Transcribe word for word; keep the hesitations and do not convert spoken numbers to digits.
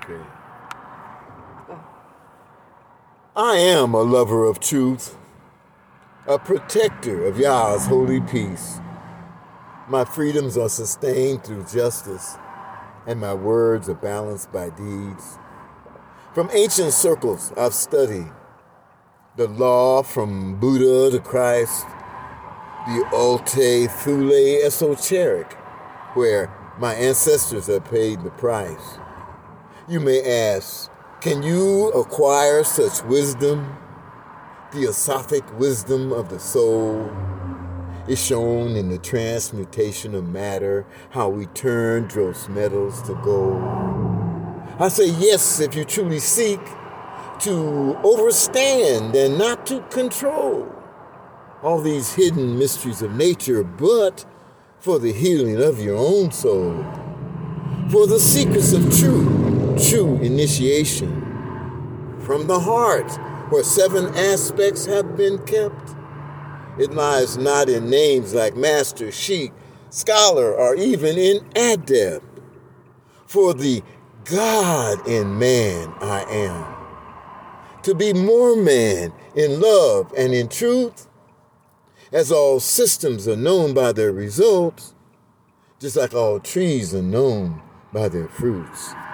Okay. I am a lover of truth, a protector of Yah's holy peace. My freedoms are sustained through justice, and my words are balanced by deeds. From ancient circles, I've studied the law from Buddha to Christ, the Alte Thule esoteric, where my ancestors have paid the price. You may ask, can you acquire such wisdom? Theosophic wisdom of the soul is shown in the transmutation of matter, how we turn dross metals to gold. I say yes if you truly seek to overstand and not to control all these hidden mysteries of nature, but for the healing of your own soul, for the secrets of true, true initiation from the heart, where seven aspects have been kept. It lies not in names like master, sheik, scholar, or even in adept. For the God in man I am. To be more man in love and in truth, as all systems are known by their results, just like all trees are known by their fruits.